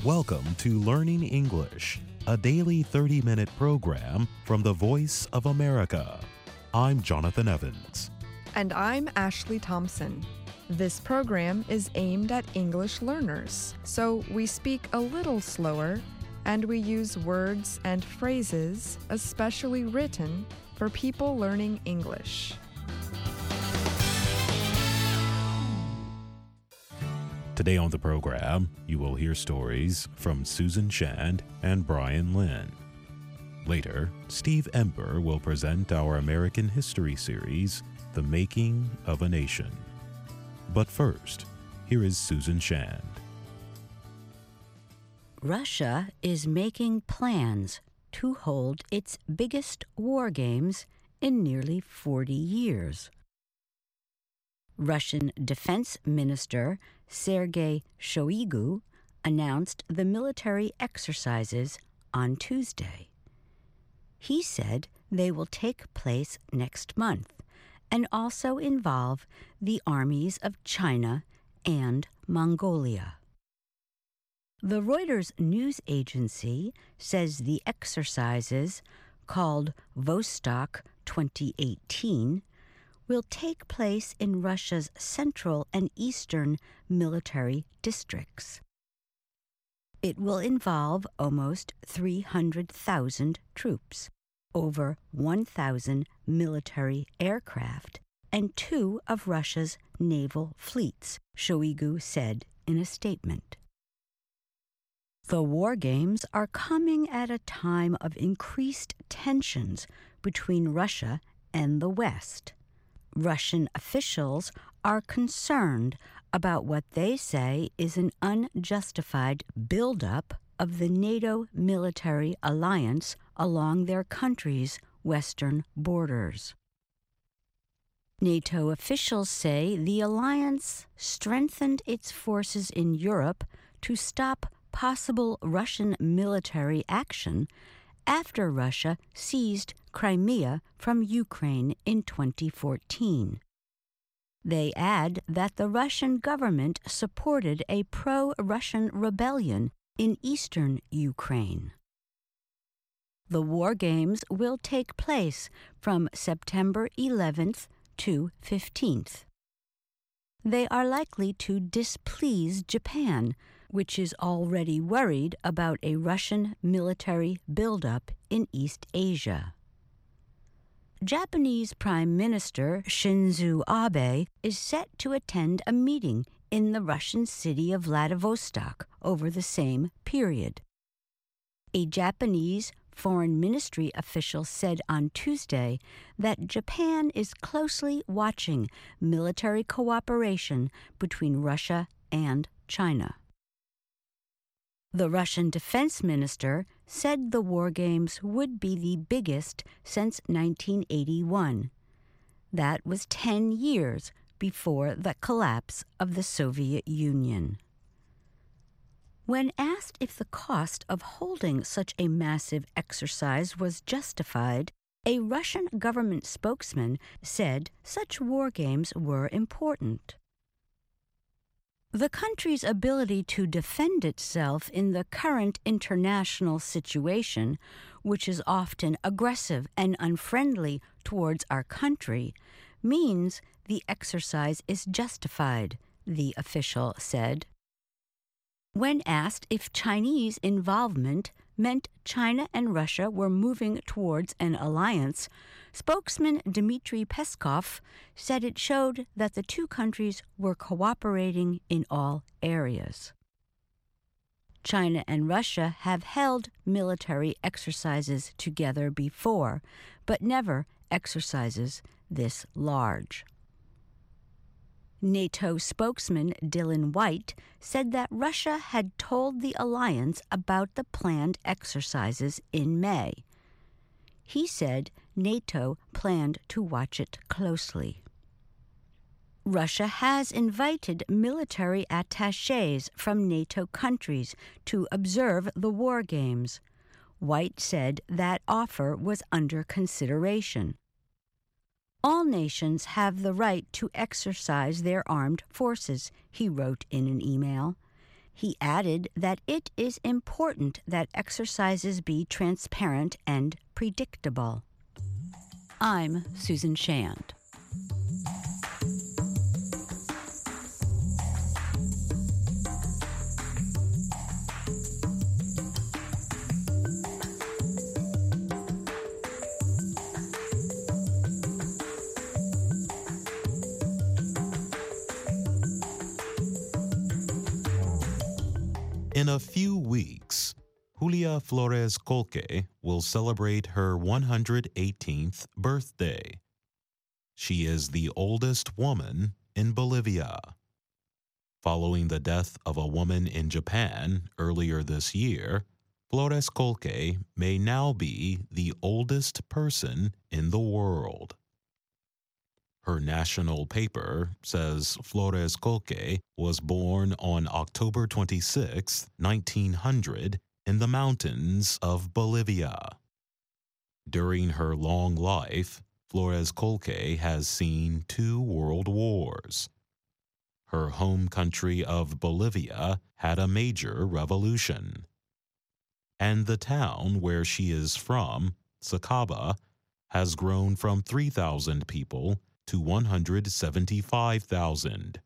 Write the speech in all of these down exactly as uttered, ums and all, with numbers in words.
Welcome to Learning English, a daily thirty-minute program from the Voice of America. I'm Jonathan Evans. And I'm Ashley Thompson. This program is aimed at English learners, so we speak a little slower and we use words and phrases especially written for people learning English. Today on the program, you will hear stories from Susan Shand and Brian Lynn. Later, Steve Ember will present our American history series, The Making of a Nation. But first, here is Susan Shand. Russia is making plans to hold its biggest war games in nearly forty years. Russian Defense Minister Sergei Shoigu announced the military exercises on Tuesday. He said they will take place next month and also involve the armies of China and Mongolia. The Reuters news agency says the exercises, called Vostok twenty eighteen, will take place in Russia's central and eastern military districts. It will involve almost three hundred thousand troops, over one thousand military aircraft, and two of Russia's naval fleets, Shoigu said in a statement. The war games are coming at a time of increased tensions between Russia and the West. Russian officials are concerned about what they say is an unjustified buildup of the NATO military alliance along their country's western borders. NATO officials say the alliance strengthened its forces in Europe to stop possible Russian military action after Russia seized Crimea from Ukraine in twenty fourteen. They add that the Russian government supported a pro-Russian rebellion in eastern Ukraine. The war games will take place from September eleventh to fifteenth. They are likely to displease Japan, which is already worried about a Russian military buildup in East Asia. Japanese Prime Minister Shinzo Abe is set to attend a meeting in the Russian city of Vladivostok over the same period. A Japanese Foreign Ministry official said on Tuesday that Japan is closely watching military cooperation between Russia and China. The Russian defense minister said the war games would be the biggest since nineteen eighty-one. That was ten years before the collapse of the Soviet Union. When asked if the cost of holding such a massive exercise was justified, a Russian government spokesman said such war games were important. The country's ability to defend itself in the current international situation, which is often aggressive and unfriendly towards our country, means the exercise is justified, the official said. When asked if Chinese involvement meant China and Russia were moving towards an alliance, spokesman Dmitry Peskov said it showed that the two countries were cooperating in all areas. China and Russia have held military exercises together before, but never exercises this large. NATO spokesman Dylan White said that Russia had told the alliance about the planned exercises in May. He said NATO planned to watch it closely. Russia has invited military attachés from NATO countries to observe the war games. White said that offer was under consideration. All nations have the right to exercise their armed forces, he wrote in an email. He added that it is important that exercises be transparent and predictable. I'm Susan Shand. In a few weeks, Julia Flores Colque will celebrate her one hundred eighteenth birthday. She is the oldest woman in Bolivia. Following the death of a woman in Japan earlier this year, Flores Colque may now be the oldest person in the world. Her national paper says Flores Colque was born on October twenty-sixth, nineteen hundred, in the mountains of Bolivia. During her long life, Flores Colque has seen two world wars. Her home country of Bolivia had a major revolution. And the town where she is from, Sacaba, has grown from three thousand people to one hundred seventy-five thousand.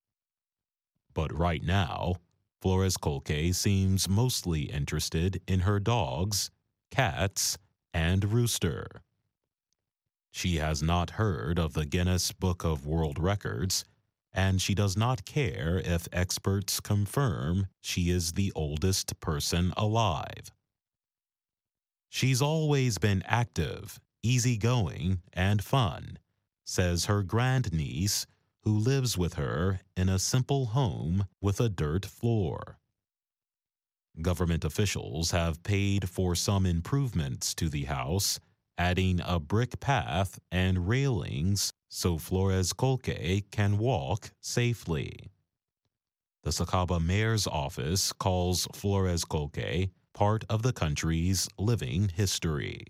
But right now, Flores Colque seems mostly interested in her dogs, cats, and rooster. She has not heard of the Guinness Book of World Records, and she does not care if experts confirm she is the oldest person alive. She's always been active, easygoing, and fun, says her grandniece, who lives with her in a simple home with a dirt floor. Government officials have paid for some improvements to the house, adding a brick path and railings so Flores Colque can walk safely. The Sacaba mayor's office calls Flores Colque part of the country's living history.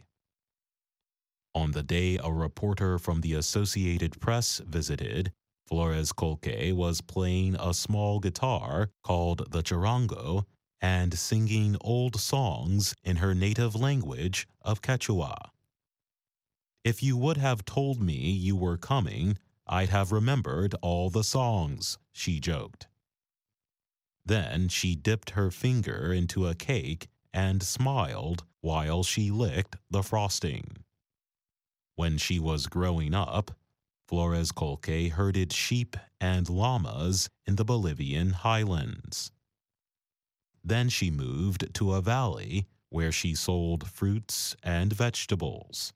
On the day a reporter from the Associated Press visited, Flores Colque was playing a small guitar called the charango and singing old songs in her native language of Quechua. "If you would have told me you were coming, I'd have remembered all the songs," she joked. Then she dipped her finger into a cake and smiled while she licked the frosting. When she was growing up, Flores Colque herded sheep and llamas in the Bolivian highlands. Then she moved to a valley where she sold fruits and vegetables.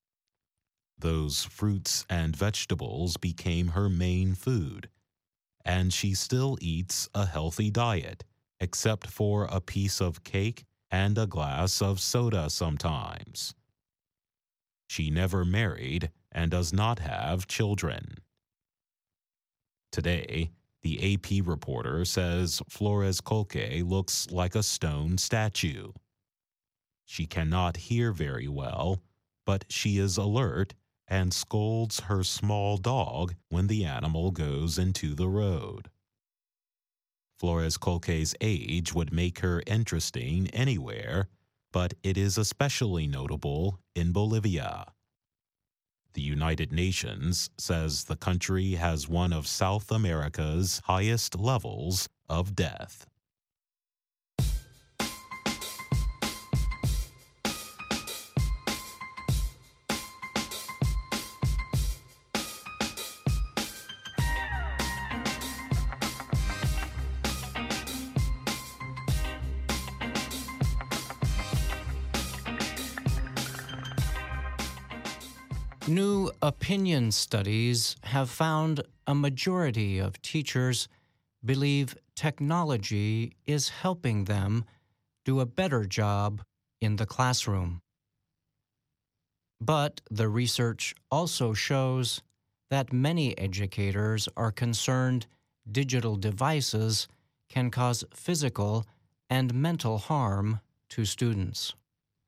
Those fruits and vegetables became her main food, and she still eats a healthy diet, except for a piece of cake and a glass of soda sometimes. She never married and does not have children. Today, the A P reporter says Flores Colque looks like a stone statue. She cannot hear very well, but she is alert and scolds her small dog when the animal goes into the road. Flores Colque's age would make her interesting anywhere, but it is especially notable in Bolivia. The United Nations says the country has one of South America's highest levels of death. New opinion studies have found a majority of teachers believe technology is helping them do a better job in the classroom. But the research also shows that many educators are concerned digital devices can cause physical and mental harm to students.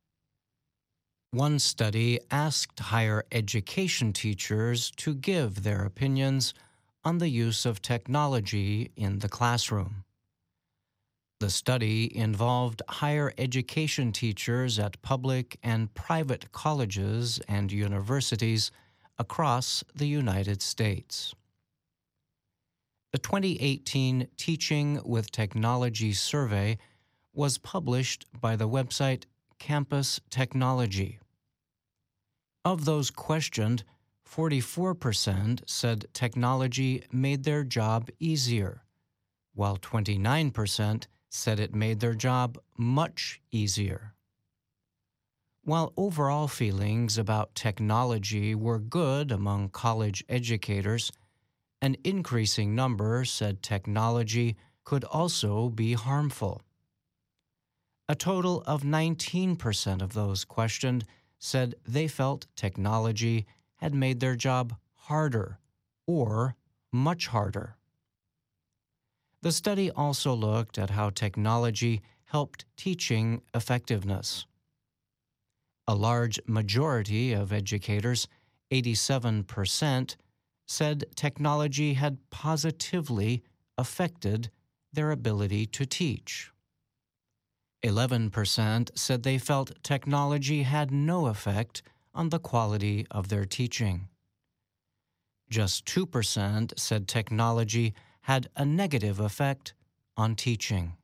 One study asked higher education teachers to give their opinions on the use of technology in the classroom. The study involved higher education teachers at public and private colleges and universities across the United States. The twenty eighteen Teaching with Technology survey was published by the website Campus Technology. Of those questioned, forty-four percent said technology made their job easier, while twenty-nine percent said it made their job much easier. While overall feelings about technology were good among college educators, an increasing number said technology could also be harmful. A total of nineteen percent of those questioned said they felt technology had made their job harder or much harder. The study also looked at how technology helped teaching effectiveness. A large majority of educators, eighty-seven percent, said technology had positively affected their ability to teach. eleven percent said they felt technology had no effect on the quality of their teaching. Just two percent said technology had a negative effect on teaching.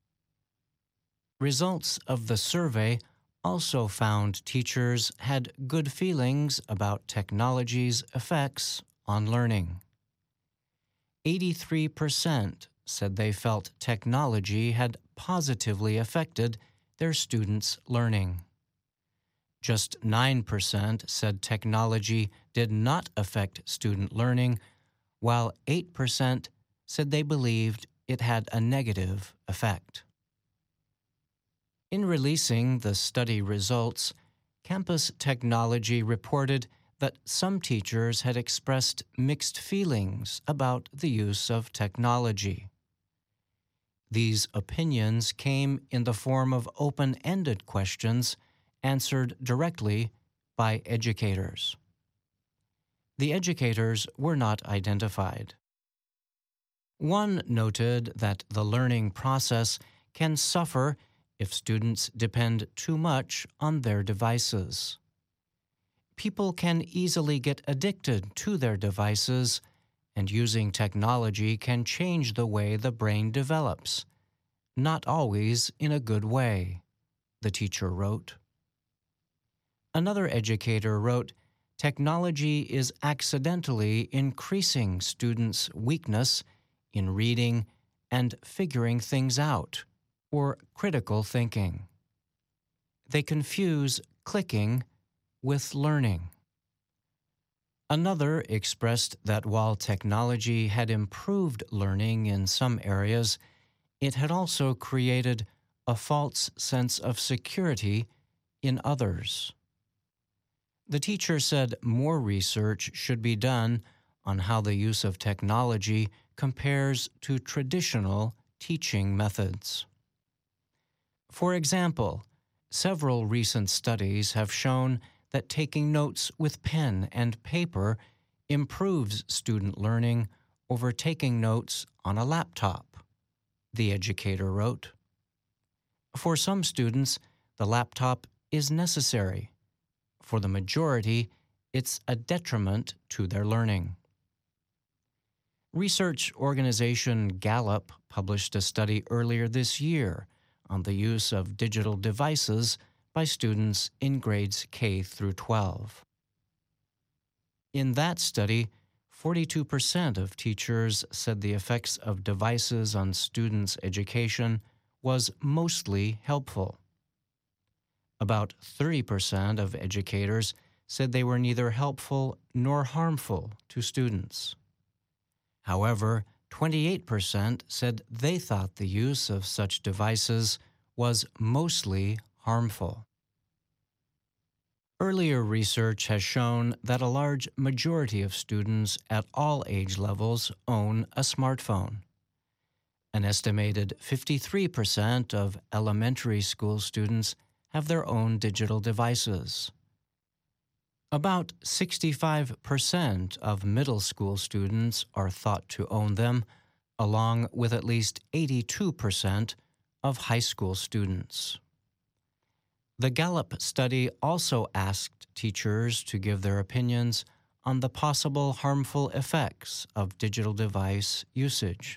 Results of the survey also found teachers had good feelings about technology's effects on learning. eighty-three percent said they felt technology had positively affected their students' learning. Just nine percent said technology did not affect student learning, while eight percent said they believed it had a negative effect. In releasing the study results, Campus Technology reported that some teachers had expressed mixed feelings about the use of technology. These opinions came in the form of open-ended questions answered directly by educators. The educators were not identified. One noted that the learning process can suffer if students depend too much on their devices. People can easily get addicted to their devices, and using technology can change the way the brain develops, not always in a good way, the teacher wrote. Another educator wrote, "Technology is accidentally increasing students' weakness in reading and figuring things out, or critical thinking. They confuse clicking with learning." Another expressed that while technology had improved learning in some areas, it had also created a false sense of security in others. The teacher said more research should be done on how the use of technology compares to traditional teaching methods. For example, several recent studies have shown that taking notes with pen and paper improves student learning over taking notes on a laptop, the educator wrote. For some students, the laptop is necessary. For the majority, it's a detriment to their learning. Research organization Gallup published a study earlier this year on the use of digital devices by students in grades K through twelve. In that study, forty-two percent of teachers said the effects of devices on students' education was mostly helpful. About thirty percent of educators said they were neither helpful nor harmful to students. However, twenty-eight percent said they thought the use of such devices was mostly harmful. Earlier research has shown that a large majority of students at all age levels own a smartphone. An estimated fifty-three percent of elementary school students have their own digital devices. About sixty-five percent of middle school students are thought to own them, along with at least eighty-two percent of high school students. The Gallup study also asked teachers to give their opinions on the possible harmful effects of digital device usage.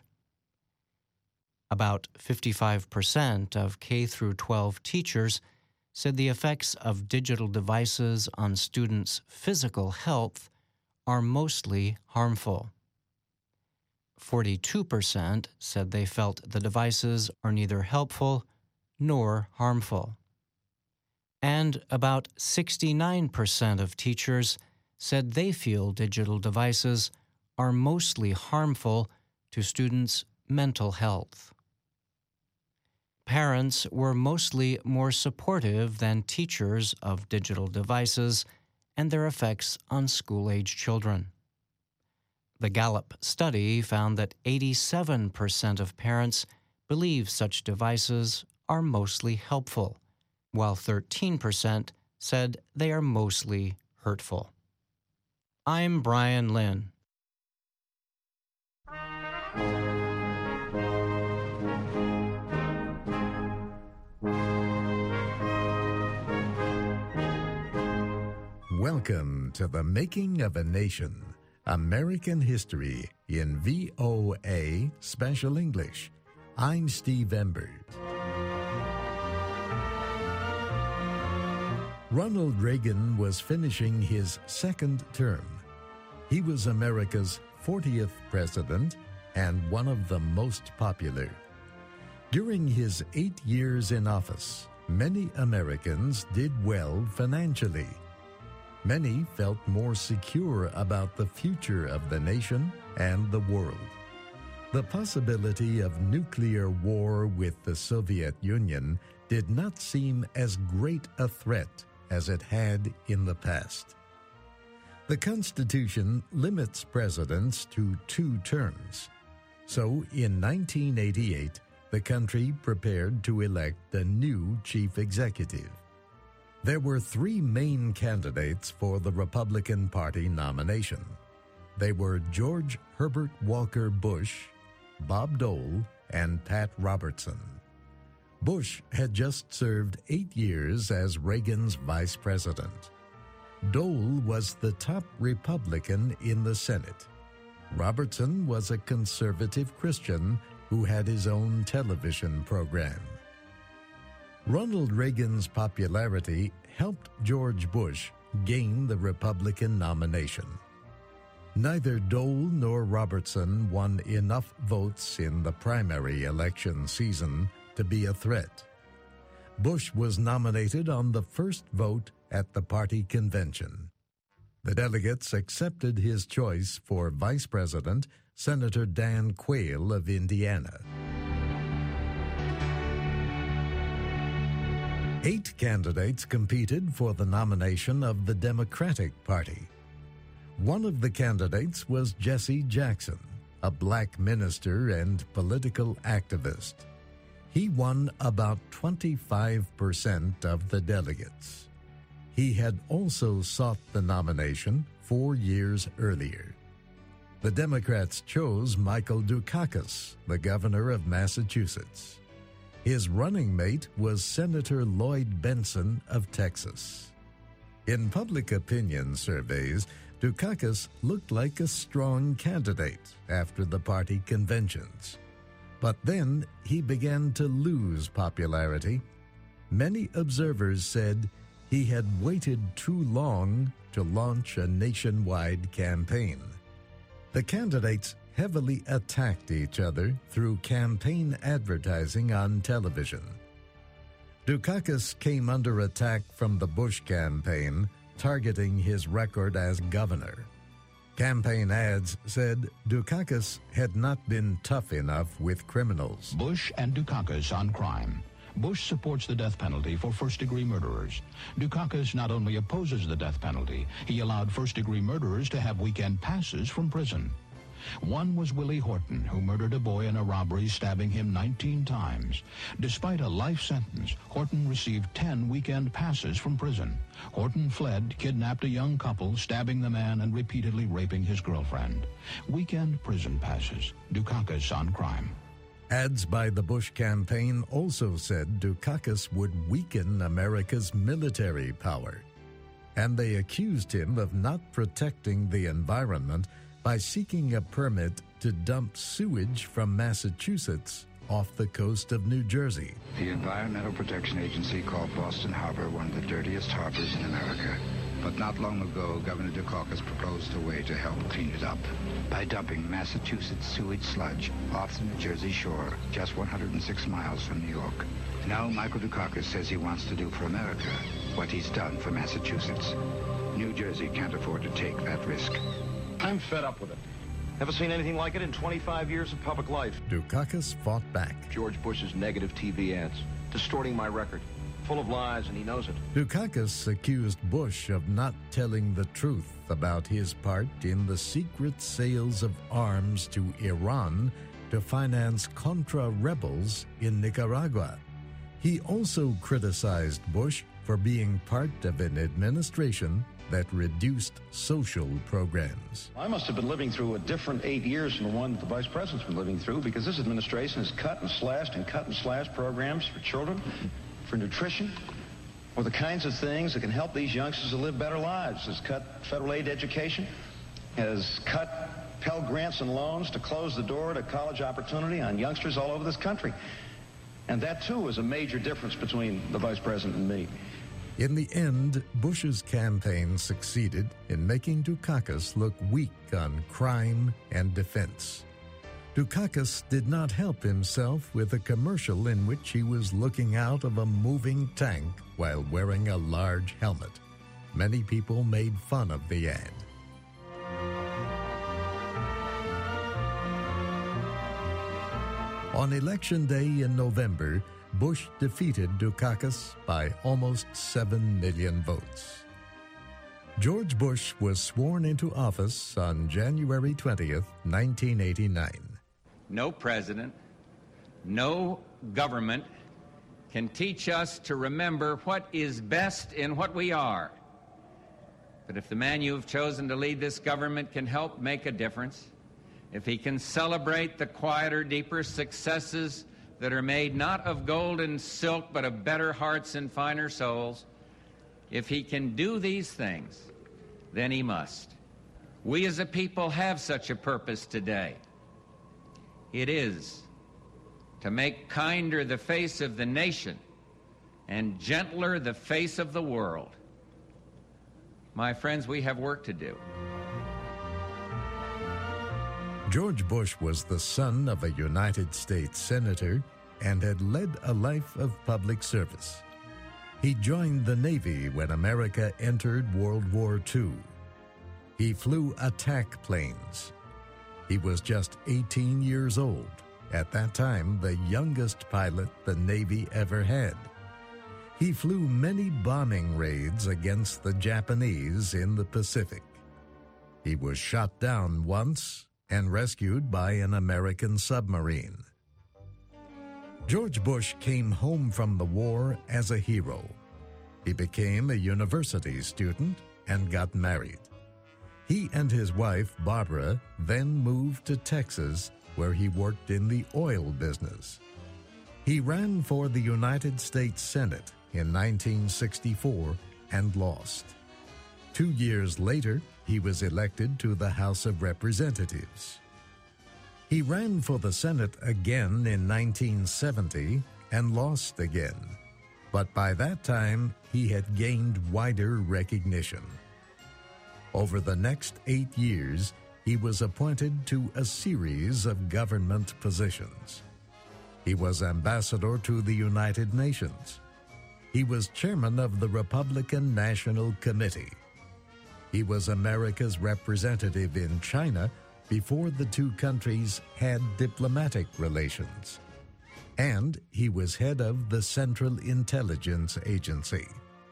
About fifty-five percent of K through twelve teachers said the effects of digital devices on students' physical health are mostly harmful. forty-two percent said they felt the devices are neither helpful nor harmful. And about sixty-nine percent of teachers said they feel digital devices are mostly harmful to students' mental health. Parents were mostly more supportive than teachers of digital devices and their effects on school-age children. The Gallup study found that eighty-seven percent of parents believe such devices are mostly helpful, while thirteen percent said they are mostly hurtful. I'm Brian Lynn. Welcome to The Making of a Nation, American History in V O A Special English. I'm Steve Embert. Ronald Reagan was finishing his second term. He was America's fortieth president and one of the most popular. During his eight years in office, many Americans did well financially. Many felt more secure about the future of the nation and the world. The possibility of nuclear war with the Soviet Union did not seem as great a threat as it had in the past. The Constitution limits presidents to two terms. So in nineteen eighty-eight, the country prepared to elect a new chief executive. There were three main candidates for the Republican Party nomination. They were George Herbert Walker Bush, Bob Dole, and Pat Robertson. Bush had just served eight years as Reagan's vice president. Dole was the top Republican in the Senate. Robertson was a conservative Christian who had his own television program. Ronald Reagan's popularity helped George Bush gain the Republican nomination. Neither Dole nor Robertson won enough votes in the primary election season to be a threat. Bush was nominated on the first vote at the party convention. The delegates accepted his choice for Vice President, Senator Dan Quayle of Indiana. Eight candidates competed for the nomination of the Democratic Party. One of the candidates was Jesse Jackson, a black minister and political activist. He won about twenty-five percent of the delegates. He had also sought the nomination four years earlier. The Democrats chose Michael Dukakis, the governor of Massachusetts. His running mate was Senator Lloyd Bentsen of Texas. In public opinion surveys, Dukakis looked like a strong candidate after the party conventions. But then he began to lose popularity. Many observers said he had waited too long to launch a nationwide campaign. The candidates heavily attacked each other through campaign advertising on television. Dukakis came under attack from the Bush campaign, targeting his record as governor. Campaign ads said Dukakis had not been tough enough with criminals. Bush and Dukakis on crime. Bush supports the death penalty for first-degree murderers. Dukakis not only opposes the death penalty, he allowed first-degree murderers to have weekend passes from prison. One was Willie Horton, who murdered a boy in a robbery, stabbing him nineteen times. Despite a life sentence, Horton received ten weekend passes from prison. Horton fled, kidnapped a young couple, stabbing the man and repeatedly raping his girlfriend. Weekend prison passes. Dukakis on crime. Ads by the Bush campaign also said Dukakis would weaken America's military power, and they accused him of not protecting the environment by seeking a permit to dump sewage from Massachusetts off the coast of New Jersey. The Environmental Protection Agency called Boston Harbor one of the dirtiest harbors in America. But not long ago, Governor Dukakis proposed a way to help clean it up by dumping Massachusetts sewage sludge off the New Jersey shore, just one hundred six miles from New York. Now Michael Dukakis says he wants to do for America what he's done for Massachusetts. New Jersey can't afford to take that risk. I'm fed up with it. Never seen anything like it in twenty-five years of public life. Dukakis fought back. George Bush's negative T V ads, distorting my record, full of lies, and he knows it. Dukakis accused Bush of not telling the truth about his part in the secret sales of arms to Iran to finance Contra rebels in Nicaragua. He also criticized Bush for being part of an administration that reduced social programs. I must have been living through a different eight years from the one that the vice president's been living through, because this administration has cut and slashed and cut and slashed programs for children, for nutrition, or the kinds of things that can help these youngsters to live better lives. Has cut federal aid to education, has cut Pell Grants and loans to close the door to college opportunity on youngsters all over this country. And that, too, is a major difference between the vice president and me. In the end, Bush's campaign succeeded in making Dukakis look weak on crime and defense. Dukakis did not help himself with a commercial in which he was looking out of a moving tank while wearing a large helmet. Many people made fun of the ad. On Election Day in November, Bush defeated Dukakis by almost seven million votes. George Bush was sworn into office on January twentieth, nineteen eighty-nine. No president, no government can teach us to remember what is best in what we are. But if the man you have chosen to lead this government can help make a difference, if he can celebrate the quieter, deeper successes that are made not of gold and silk, but of better hearts and finer souls, if he can do these things, then he must. We as a people have such a purpose today. It is to make kinder the face of the nation and gentler the face of the world. My friends, we have work to do. George Bush was the son of a United States senator and had led a life of public service. He joined the Navy when America entered World War Two. He flew attack planes. He was just eighteen years old, at that time the youngest pilot the Navy ever had. He flew many bombing raids against the Japanese in the Pacific. He was shot down once and rescued by an American submarine. George Bush came home from the war as a hero. He became a university student and got married. He and his wife, Barbara, then moved to Texas, where he worked in the oil business. He ran for the United States Senate in nineteen sixty-four and lost. Two years later, he was elected to the House of Representatives. He ran for the Senate again in nineteen seventy and lost again. But by that time, he had gained wider recognition. Over the next eight years, he was appointed to a series of government positions. He was ambassador to the United Nations. He was chairman of the Republican National Committee. He was America's representative in China before the two countries had diplomatic relations. And he was head of the Central Intelligence Agency.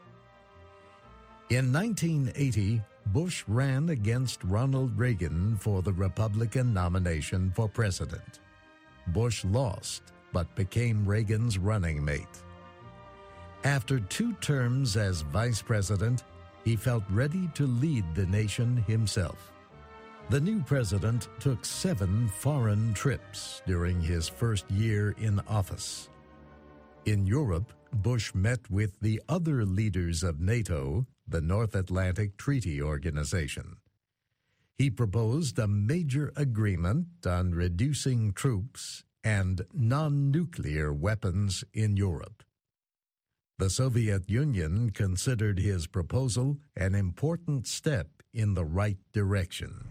In nineteen eighty, Bush ran against Ronald Reagan for the Republican nomination for president. Bush lost, but became Reagan's running mate. After two terms as vice president, he felt ready to lead the nation himself. The new president took seven foreign trips during his first year in office. In Europe, Bush met with the other leaders of NATO, the North Atlantic Treaty Organization. He proposed a major agreement on reducing troops and non-nuclear weapons in Europe. The Soviet Union considered his proposal an important step in the right direction.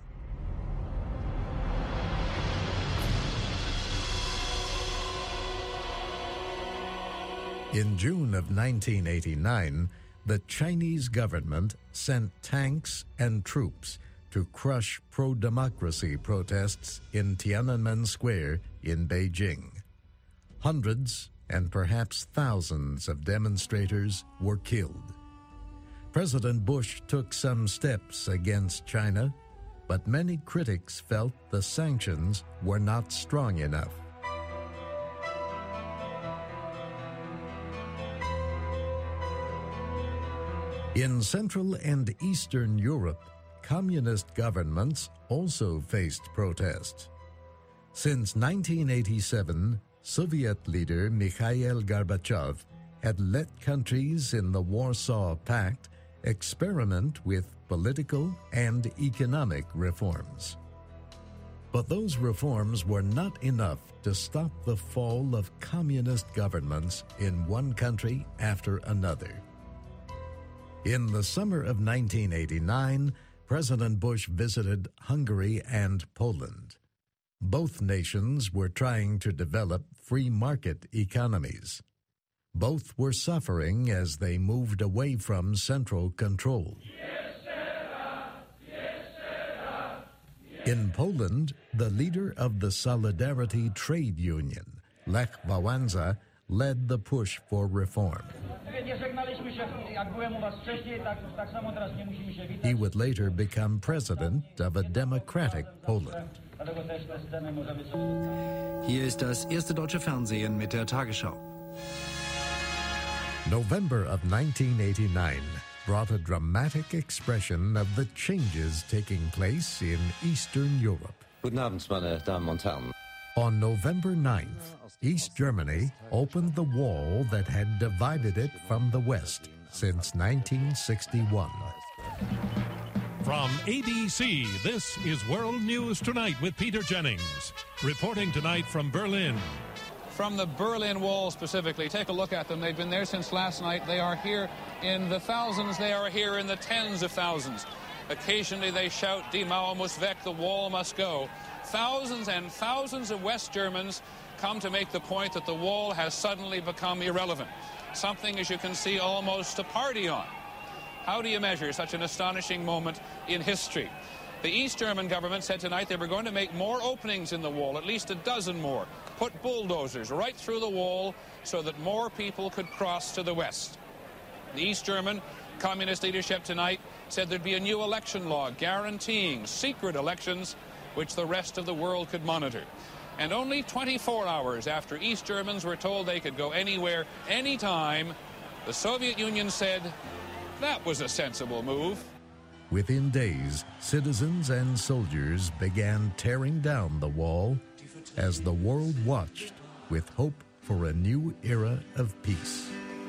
In June of nineteen eighty-nine, the Chinese government sent tanks and troops to crush pro-democracy protests in Tiananmen Square in Beijing. Hundreds and perhaps thousands of demonstrators were killed. President Bush took some steps against China, but many critics felt the sanctions were not strong enough. In Central and Eastern Europe, communist governments also faced protests. Since nineteen eighty-seven, Soviet leader Mikhail Gorbachev had let countries in the Warsaw Pact experiment with political and economic reforms. But those reforms were not enough to stop the fall of communist governments in one country after another. In the summer of nineteen eighty-nine, President Bush visited Hungary and Poland. Both nations were trying to develop free market economies. Both were suffering as they moved away from central control. In Poland, the leader of the Solidarity Trade Union, Lech Wałęsa, led the push for reform. He would later become president of a democratic Poland. Hier ist das erste deutsche Fernsehen mit der Tagesschau. November of nineteen eighty-nine brought a dramatic expression of the changes taking place in Eastern Europe. Guten Abend, meine Damen und Herren. On November ninth, East Germany opened the wall that had divided it from the West since nineteen sixty-one. From A B C, this is World News Tonight with Peter Jennings. Reporting tonight from Berlin. From the Berlin Wall specifically, take a look at them. They've been there since last night. They are here in the thousands. They are here in the tens of thousands. Occasionally they shout, Die Mauer muss weg, the wall must go. Thousands and thousands of West Germans come to make the point that the wall has suddenly become irrelevant. Something, as you can see, almost to party on. How do you measure such an astonishing moment in history? The East German government said tonight they were going to make more openings in the wall, at least a dozen more, put bulldozers right through the wall so that more people could cross to the west. The East German communist leadership tonight said there'd be a new election law guaranteeing secret elections which the rest of the world could monitor. And only twenty-four hours after East Germans were told they could go anywhere, anytime, the Soviet Union said that was a sensible move. Within days, citizens and soldiers began tearing down the wall as the world watched with hope for a new era of peace.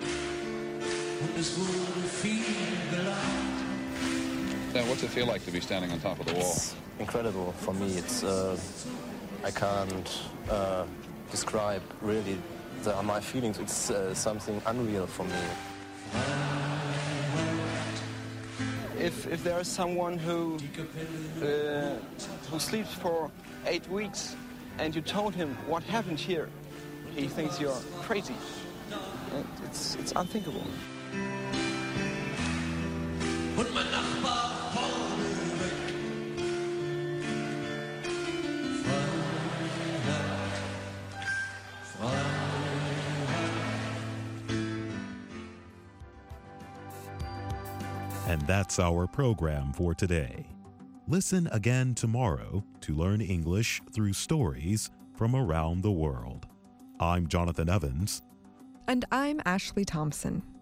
Then what's it feel like to be standing on top of the wall? It's incredible for me. It's uh, I can't uh, describe really the, my feelings. It's uh, something unreal for me. If if there is someone who uh, who sleeps for eight weeks, and you told him what happened here, he thinks you're crazy. It's it's unthinkable. And that's our program for today. Listen again tomorrow to learn English through stories from around the world. I'm Jonathan Evans. And I'm Ashley Thompson.